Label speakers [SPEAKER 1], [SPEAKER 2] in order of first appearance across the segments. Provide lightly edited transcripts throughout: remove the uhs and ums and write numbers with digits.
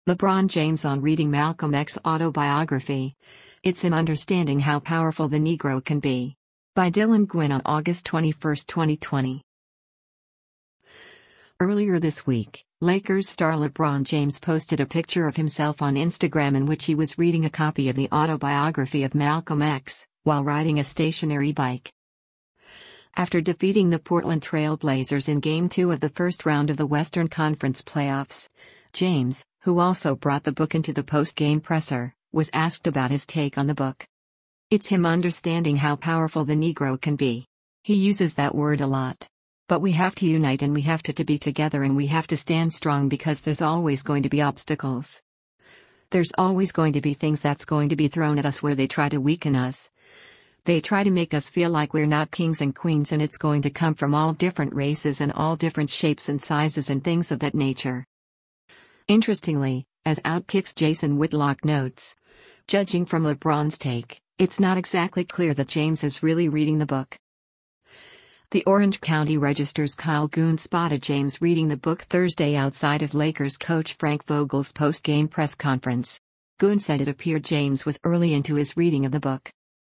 [SPEAKER 1] LeBron James on reading Malcolm X autobiography. It's him understanding how powerful the Negro can be. By Dylan Gwynn on August 21, 2020. Earlier this week, Lakers star LeBron James posted a picture of himself on Instagram in which he was reading a copy of the autobiography of Malcolm X, while riding a stationary bike. After defeating the Portland Trail Blazers in Game 2 of the first round of the Western Conference playoffs, James, who also brought the book into the post-game presser, was asked about his take on the book. It's him understanding how powerful the Negro can be. He uses that word a lot. But we have to unite and we have to be together and we have to stand strong because there's always going to be obstacles. There's always going to be things that's going to be thrown at us where they try to weaken us. They try to make us feel like we're not kings and queens, and it's going to come from all different races and all different shapes and sizes and things of that nature. Interestingly, as Outkick's Jason Whitlock notes, judging from LeBron's take, it's not exactly clear that James is really reading the book. The Orange County Register's Kyle Goon spotted James reading the book Thursday outside of Lakers coach Frank Vogel's post-game press conference. Goon said it appeared James was early into his reading of the book.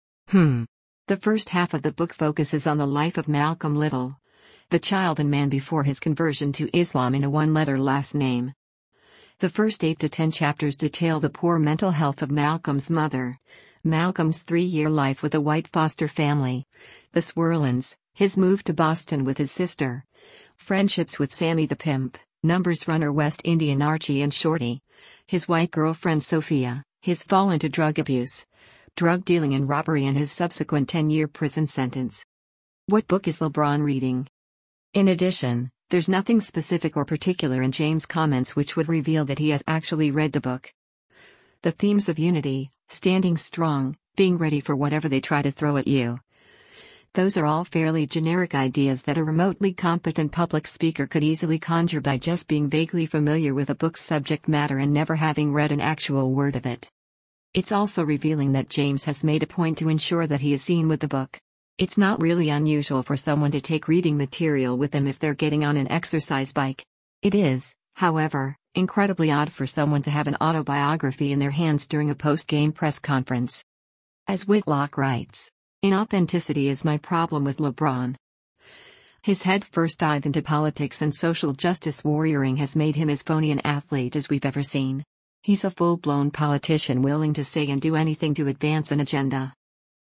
[SPEAKER 1] The first half of the book focuses on the life of Malcolm Little, the child and man before his conversion to Islam in a one-letter last name. The first 8 to 10 chapters detail the poor mental health of Malcolm's mother, Malcolm's 3-year life with a white foster family, the Swerlins, his move to Boston with his sister, friendships with Sammy the Pimp, numbers runner West Indian Archie and Shorty, his white girlfriend Sophia, his fall into drug abuse, drug dealing and robbery, and his subsequent 10-year prison sentence. What book is LeBron reading? In addition, there's nothing specific or particular in James' comments which would reveal that he has actually read the book. The themes of unity, standing strong, being ready for whatever they try to throw at you. Those are all fairly generic ideas that a remotely competent public speaker could easily conjure by just being vaguely familiar with a book's subject matter and never having read an actual word of it. It's also revealing that James has made a point to ensure that he is seen with the book. It's not really unusual for someone to take reading material with them if they're getting on an exercise bike. It is, however, incredibly odd for someone to have an autobiography in their hands during a post-game press conference. As Whitlock writes, inauthenticity is my problem with LeBron. His head-first dive into politics and social justice warrioring has made him as phony an athlete as we've ever seen. He's a full-blown politician willing to say and do anything to advance an agenda.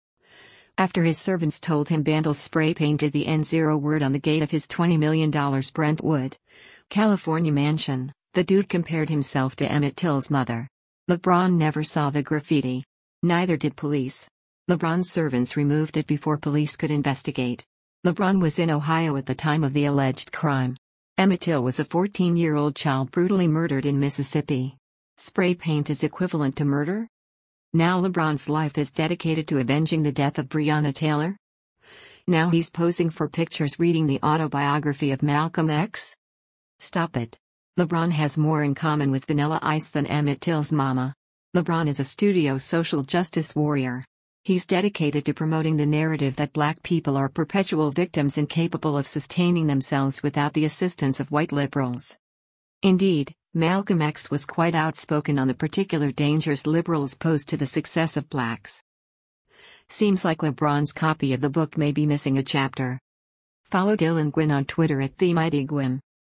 [SPEAKER 1] After his servants told him vandals spray-painted the N0 word on the gate of his $20 million Brentwood, California mansion, the dude compared himself to Emmett Till's mother. LeBron never saw the graffiti. Neither did police. LeBron's servants removed it before police could investigate. LeBron was in Ohio at the time of the alleged crime. Emmett Till was a 14-year-old child brutally murdered in Mississippi. Spray paint is equivalent to murder? Now LeBron's life is dedicated to avenging the death of Breonna Taylor? Now he's posing for pictures reading the autobiography of Malcolm X? Stop it. LeBron has more in common with Vanilla Ice than Emmett Till's mama. LeBron is a studio social justice warrior. He's dedicated to promoting the narrative that black people are perpetual victims incapable of sustaining themselves without the assistance of white liberals. Indeed, Malcolm X was quite outspoken on the particular dangers liberals pose to the success of blacks. Seems like LeBron's copy of the book may be missing a chapter. Follow Dylan Gwynn on Twitter @TheMightyGwynn.